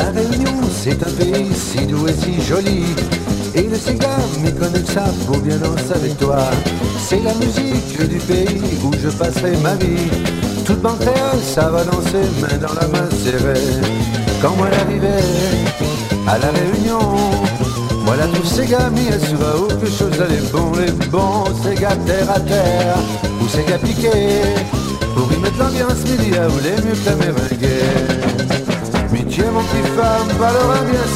La Réunion, c'est un pays si doux et si joli. Et le Sega m'y connaît que ça pour bien danser avec toi. C'est la musique du pays où je passerai ma vie. Toute bande créole, ça va danser, main dans la main serrée. Quand moi l'arrivée à la Réunion, voilà tous ces gars mis sur où que chose les bons, ces gars terre à terre, ou ces gars piqués, pour y mettre l'ambiance midi à où les mieux que la méringuée. Mitié mon petit femme, valera bien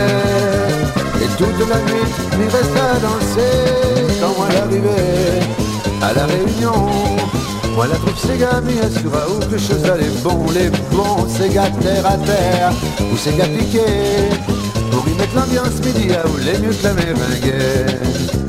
serré, et toute la nuit, m'y reste à danser. Quand moi l'arrivée à la Réunion, moi la troupe ces gars mis sur où que chose les bons, ces gars terre à terre, ou ces gars piqués, pour y mettre l'ambiance midi à où les mieux que la méringuée.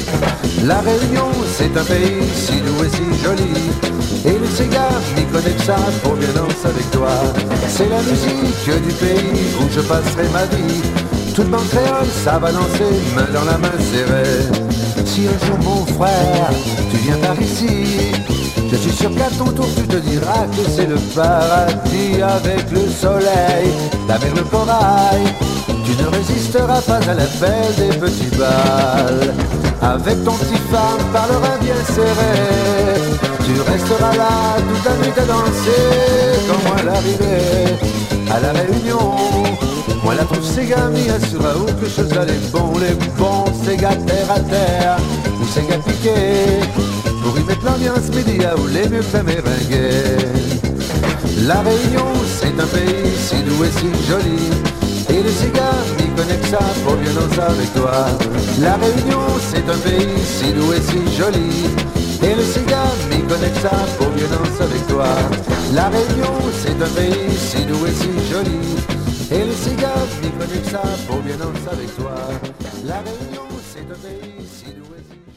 La Réunion, c'est un pays si doux et si joli, et le Sega m'y connaît que ça pour bien danser avec toi. C'est la musique du pays où je passerai ma vie. Toute bande créole, ça va danser, main dans la main serrée. Si un jour mon frère, tu viens par ici, je suis sûr qu'à ton tour tu te diras que c'est le paradis. Avec le soleil, la mer, le corail, tu ne résisteras pas à l'appel des petits bals. Avec ton petit femme, parlera bien serré, tu resteras là toute la nuit à danser. Quand moi l'arrivée à la Réunion, moi la trouve ces gars mis assurera où que chose les bons, ces gars terre à terre, ou ces gars piqués, pour y mettre l'ambiance midi à où les mieux fait méringuer. La Réunion, c'est un pays si doux et si joli, et le cigare m'y connaît que ça pour bien danser avec toi. La Réunion, c'est un pays si doux et si joli, et le cigare m'y connaît que ça pour bien danser avec toi. La Réunion, c'est un pays si doux et si joli, et le cigare m'y connaît que ça pour bien danser avec toi. La Réunion, c'est un pays si doux et si joli.